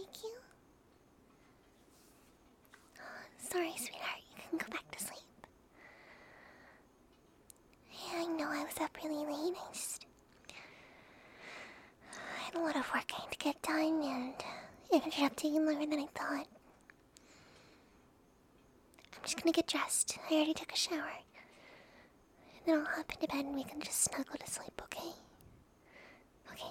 wake you? Sorry, sweetheart. You can go back to sleep. Yeah, I know I was up really late. I had a lot of work I had to get done, and it ended up taking longer than I thought. I'm just gonna get dressed. I already took a shower. And then I'll hop into bed and we can just snuggle to sleep, okay? Okay.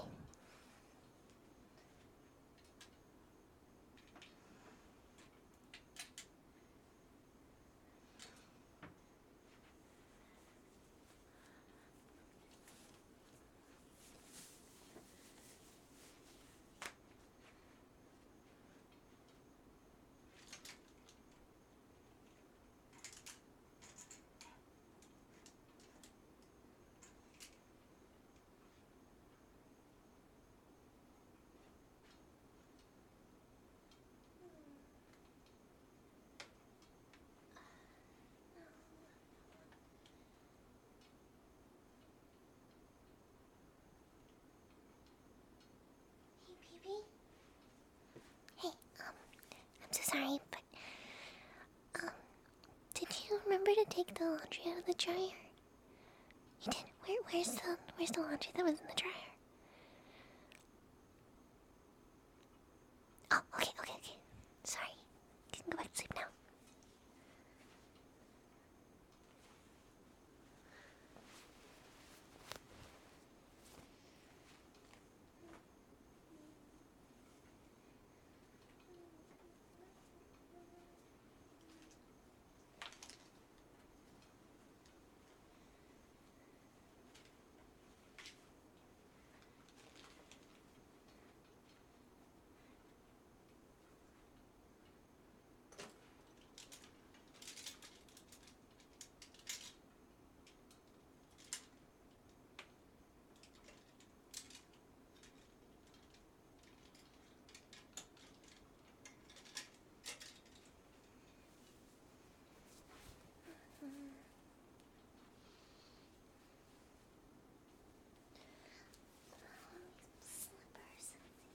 Hey, baby? Hey, I'm so sorry, but, did you remember to take the laundry out of the dryer? You did. Where's the laundry that was in the dryer? Oh, okay. Sorry. You can go back to sleep now. Slippers.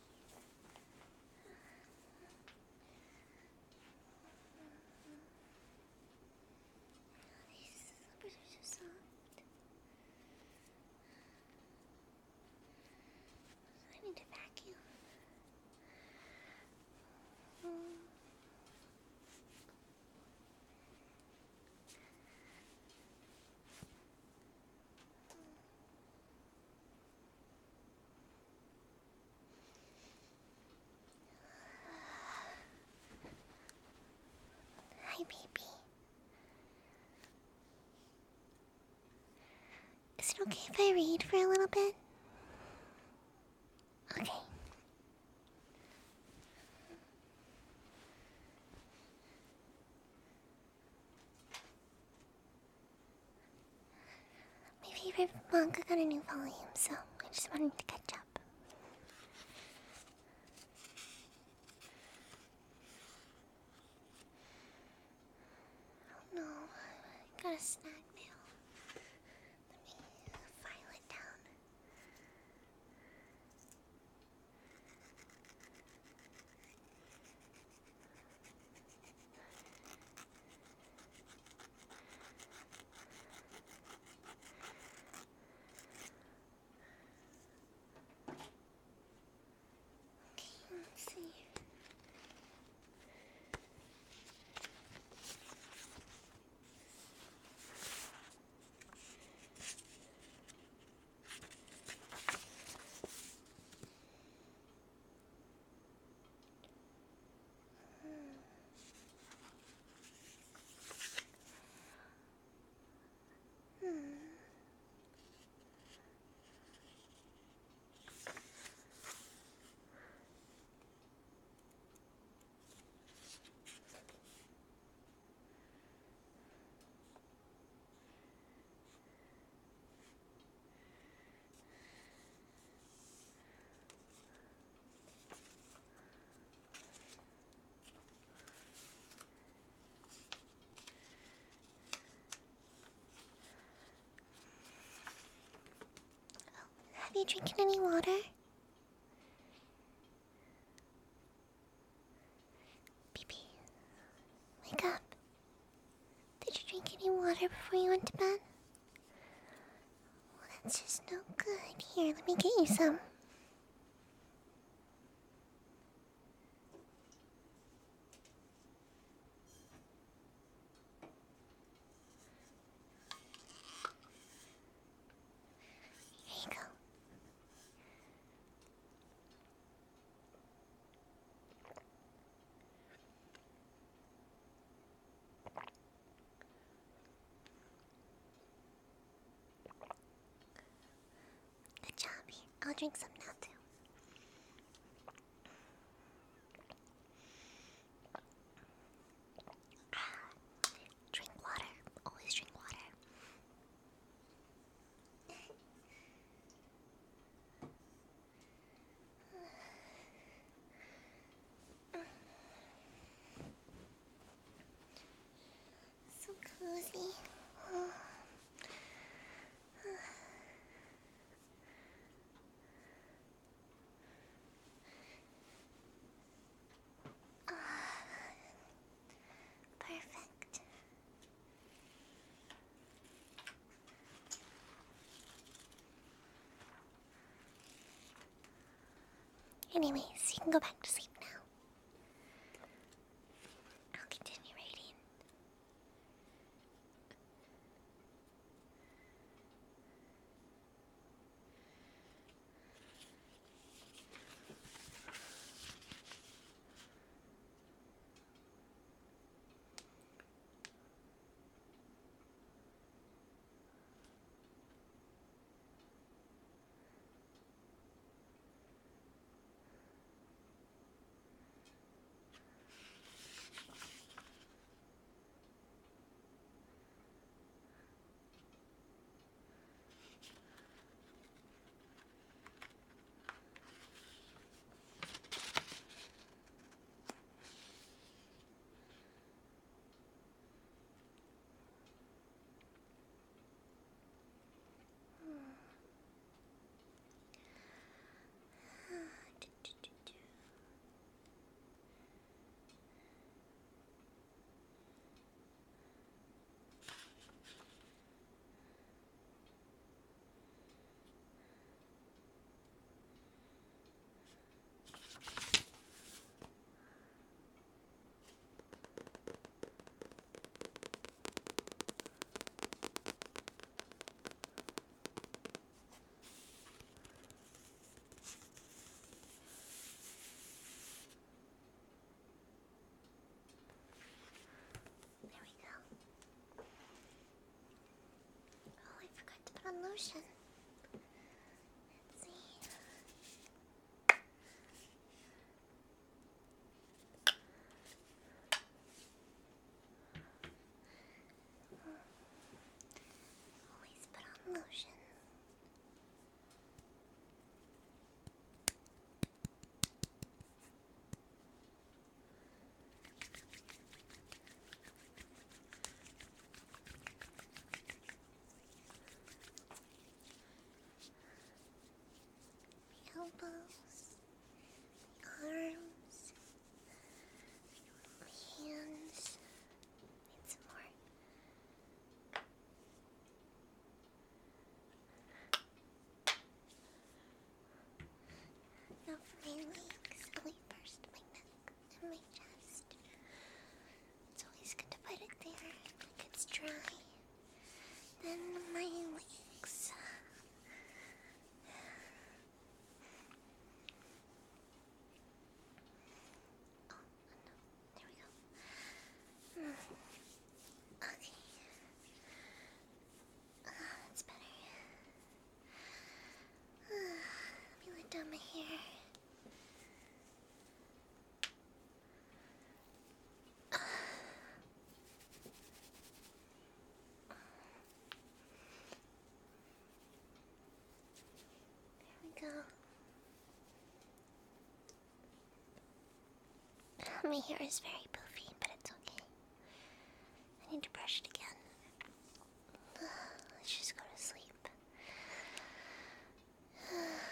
These slippers are so soft. I need to vacuum. Hi, baby. Is it okay if I read for a little bit? Okay. My favorite manga got a new volume, so I just wanted to catch up. Oh no, I got a snag nail. Let me file it down. Okay, let's see. Have you drinking any water? water before you went to bed? Well, that's just no good. Here, let me get you some. Here you go. Good job. Here, I'll drink some now too. Drink water. Always drink water. So cozy. Perfect. Anyways, you can go back to sleep now. I'll continue reading. There we go. Oh, I forgot to put on lotion. Let's see. Always put on lotion. Elbows, arms, hands. Need some more. Now for my legs. Oh wait, first my neck and my chest. It's always good to put it there like it's dry. Then my legs. There we go. Okay. That's better. Let me let down my hair. There we go. My hair is very poofy, but it's okay. I need to brush it again. Let's just go to sleep.